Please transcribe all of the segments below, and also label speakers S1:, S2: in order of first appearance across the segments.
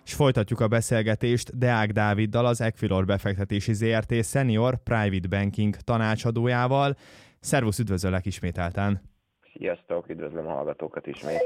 S1: és folytatjuk a beszélgetést Deák Dáviddal, az Equilor befektetési ZRT Senior Private Banking tanácsadójával. Szervusz, üdvözöllek ismételten!
S2: Sziasztok, üdvözlöm a hallgatókat ismét!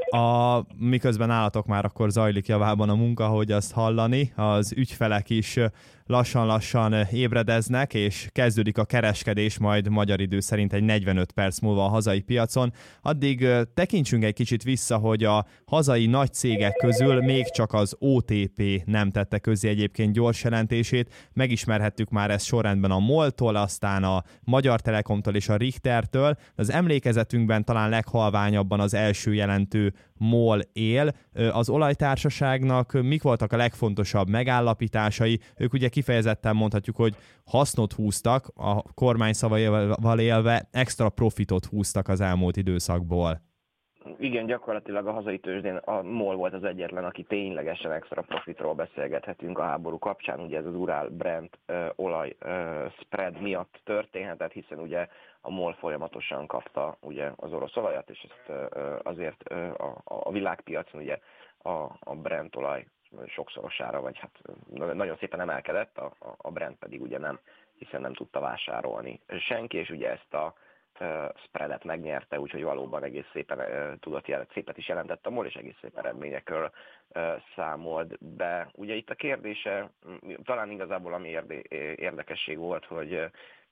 S1: Miközben állatok már akkor zajlik javában a munka, hogy azt hallani, az ügyfelek is lassan-lassan ébredeznek, és kezdődik a kereskedés majd magyar idő szerint egy 45 perc múlva a hazai piacon. Addig tekintsünk egy kicsit vissza, hogy a hazai nagy cégek közül még csak az OTP nem tette közzé egyébként gyors jelentését. Megismerhettük már ezt sorrendben a MOL-tól, aztán a Magyar Telekomtól és a Richtertől. Az emlékezetünkben talán leghalványabban az első jelentő MOL él. Az olajtársaságnak mik voltak a legfontosabb megállapításai? Ők ugye kifejezetten mondhatjuk, hogy hasznot húztak, a kormány szavaival élve extra profitot húztak az elmúlt időszakból.
S2: Igen, gyakorlatilag a hazai tőzsdén a MOL volt az egyetlen, aki ténylegesen extra profitról beszélgethetünk a háború kapcsán. Ugye ez az Urál-Brent olaj spread miatt történhetett, hiszen ugye a MOL folyamatosan kapta ugye az orosz olajat, és ezt azért a világpiacon ugye a Brent olaj sokszorosára, vagy hát nagyon szépen emelkedett, a Brent pedig ugye nem, hiszen nem tudta vásárolni senki, és ugye ezt a spreadet megnyerte, úgyhogy valóban egész szépen szépet is jelentett a MOL, és egész szép eredményekről számolt be. Ugye itt a kérdése, talán igazából ami érdekesség volt, hogy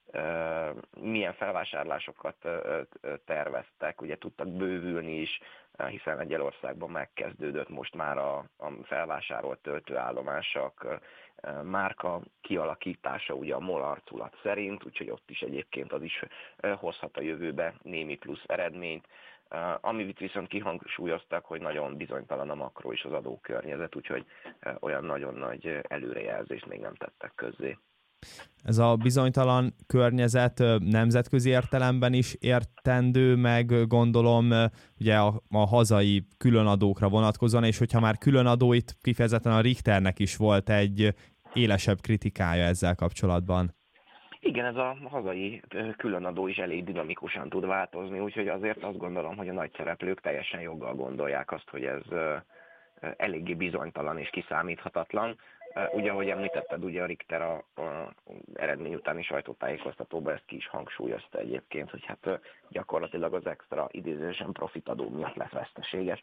S2: milyen felvásárlásokat terveztek, ugye tudtak bővülni is, hiszen Lengyelországban megkezdődött most már a felvásárolt töltőállomások márka kialakítása ugye a MOL arculat szerint, úgyhogy ott is egyébként az is hozhat a jövőbe némi plusz eredményt. Amit viszont kihangsúlyoztak, hogy nagyon bizonytalan a makro és az adókörnyezet, úgyhogy olyan nagyon nagy előrejelzést még nem tettek közzé.
S1: Ez a bizonytalan környezet nemzetközi értelemben is értendő, meg gondolom ugye a hazai különadókra vonatkozóan, és hogyha már különadó, itt kifejezetten a Richternek is volt egy élesebb kritikája ezzel kapcsolatban.
S2: Igen, ez a hazai különadó is elég dinamikusan tud változni, úgyhogy azért azt gondolom, hogy a nagy szereplők teljesen joggal gondolják azt, hogy ez eléggé bizonytalan és kiszámíthatatlan. Ugye, ahogy említetted, ugye a Richter a eredmény utáni sajtótájékoztatóban ezt ki is hangsúlyozta egyébként, hogy hát gyakorlatilag az extra idézősen profitadó miatt lesz veszteséges,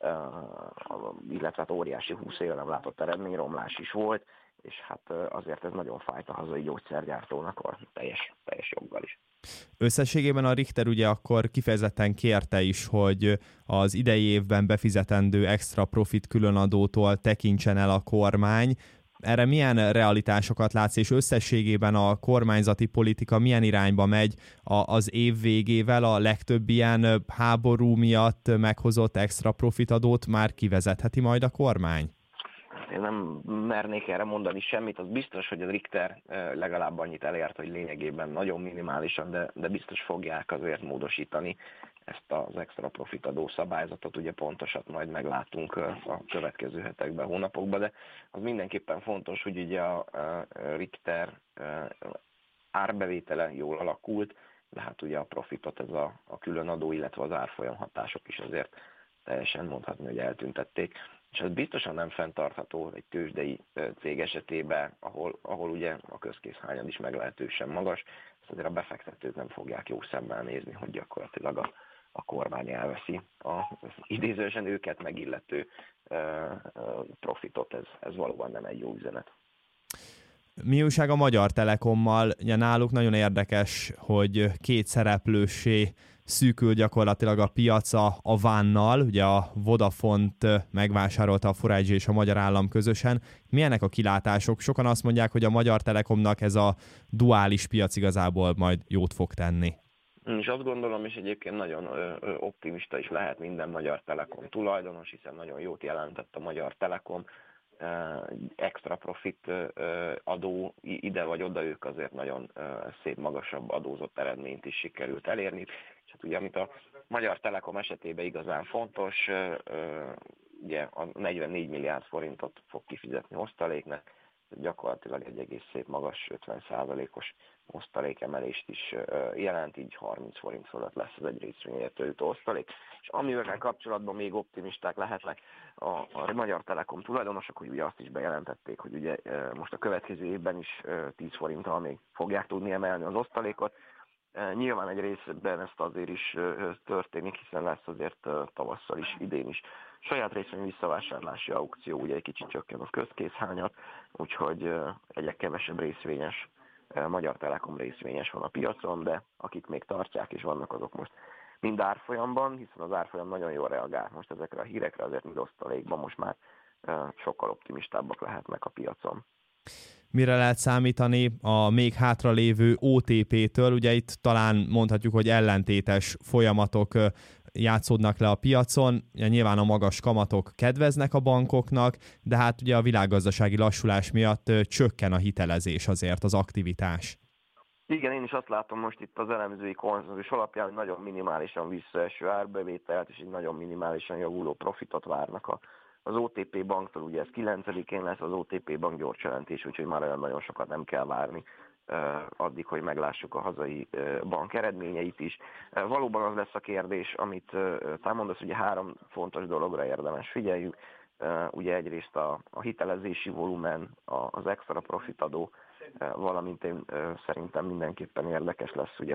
S2: illetve hát óriási 20 éve nem látott eredményromlás is volt, és hát azért ez nagyon fájt a hazai gyógyszergyártónak a teljes joggal is.
S1: Összességében a Richter ugye akkor kifejezetten kérte is, hogy az idei évben befizetendő extra profit különadótól tekintsen el a kormány. Erre milyen realitásokat látsz, és összességében a kormányzati politika milyen irányba megy az év végével? A legtöbb ilyen háború miatt meghozott extra profitadót már kivezetheti majd a kormány?
S2: Én nem mernék erre mondani semmit, az biztos, hogy a Richter legalább annyit elért, hogy lényegében nagyon minimálisan, de biztos fogják azért módosítani ezt az extra profitadó szabályzatot, ugye pontosat majd meglátunk a következő hetekben, hónapokban, de az mindenképpen fontos, hogy ugye a Richter árbevétele jól alakult, de hát ugye a profitot ez a különadó, illetve az árfolyam hatások is azért teljesen mondhatni, hogy eltüntették. És ez biztosan nem fenntartható egy tőzsdei cég esetében, ahol ugye a közkészhányad is meglehetősen magas, ezt azért a befektetők nem fogják jó szemmel nézni, hogy gyakorlatilag a kormány elveszi az idézősen őket megillető profitot, ez valóban nem egy jó üzenet.
S1: Mi újság a Magyar Telekommal? Ugye náluk nagyon érdekes, hogy két szereplőssé szűkül gyakorlatilag a piaca a Vánnal, ugye a Vodafont megvásárolta a 4G és a magyar állam közösen. Milyenek a kilátások? Sokan azt mondják, hogy a Magyar Telekomnak ez a duális piac igazából majd jót fog tenni.
S2: És azt gondolom, és egyébként nagyon optimista is lehet minden Magyar Telekom tulajdonos, hiszen nagyon jót jelentett a Magyar Telekom, extra profit adó ide vagy oda, ők azért nagyon szép magasabb adózott eredményt is sikerült elérni. És hát ugye, amit a Magyar Telekom esetében igazán fontos, ugye a 44 milliárd forintot fog kifizetni osztaléknek, gyakorlatilag egy egész szép magas 50%-os osztalékemelést is jelent, így 30 forint fölött lesz az egy részvényértől jutó osztalék. És amivel kapcsolatban még optimisták lehetnek a Magyar Telekom tulajdonosok, hogy ugye azt is bejelentették, hogy ugye most a következő évben is 10 forinttal még fogják tudni emelni az osztalékot. Nyilván egy részben ezt azért is történik, hiszen lesz azért tavasszal is, idén is saját részvény visszavásárlási aukció, ugye egy kicsit csökken a közkészhányat, úgyhogy egyre kevesebb részvényes, Magyar Telekom részvényes van a piacon, de akik még tartják és vannak, azok most mind árfolyamban, hiszen az árfolyam nagyon jól reagál most ezekre a hírekre, azért mind osztalékban most már sokkal optimistábbak lehetnek a piacon.
S1: Mire lehet számítani a még hátralévő OTP-től? Ugye itt talán mondhatjuk, hogy ellentétes folyamatok játszódnak le a piacon. Nyilván a magas kamatok kedveznek a bankoknak, de hát ugye a világgazdasági lassulás miatt csökken a hitelezés azért, az aktivitás.
S2: Igen, én is azt látom most itt az elemzői konszenzus alapján, hogy nagyon minimálisan visszaeső árbevételt és egy nagyon minimálisan javuló profitot várnak az OTP banktól. Ugye ez 9-én lesz az OTP bank gyors jelentés, úgyhogy már olyan nagyon sokat nem kell várni addig, hogy meglássuk a hazai bank eredményeit is. Valóban az lesz a kérdés, amit te mondasz, ugye 3 fontos dologra érdemes figyeljük. Ugye egyrészt a hitelezési volumen, az extra profitadó, valamint én szerintem mindenképpen érdekes lesz, ugye,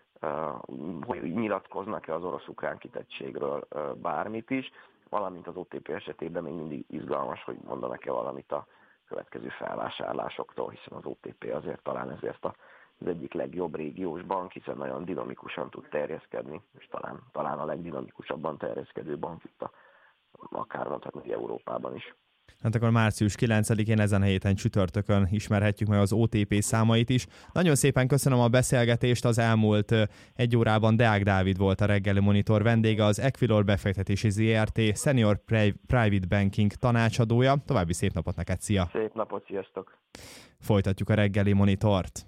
S2: hogy nyilatkoznak-e az orosz-ukrán kitettségről bármit is, valamint az OTP esetében még mindig izgalmas, hogy mondanak-e valamit a következő felvásárlásoktól, hiszen az OTP azért talán ezért az egyik legjobb régiós bank, hiszen nagyon dinamikusan tud terjeszkedni, és talán a legdinamikusabban terjeszkedő bank itt akár mondhatni Európában is.
S1: Hát akkor március 9-én ezen a héten csütörtökön ismerhetjük meg az OTP számait is. Nagyon szépen köszönöm a beszélgetést, az elmúlt 1 órában Deák Dávid volt a reggeli monitor vendége, az Equilor befektetési ZRT Senior Private Banking tanácsadója. További szép napot neked, szia!
S2: Szép napot, sziasztok!
S1: Folytatjuk a reggeli monitort.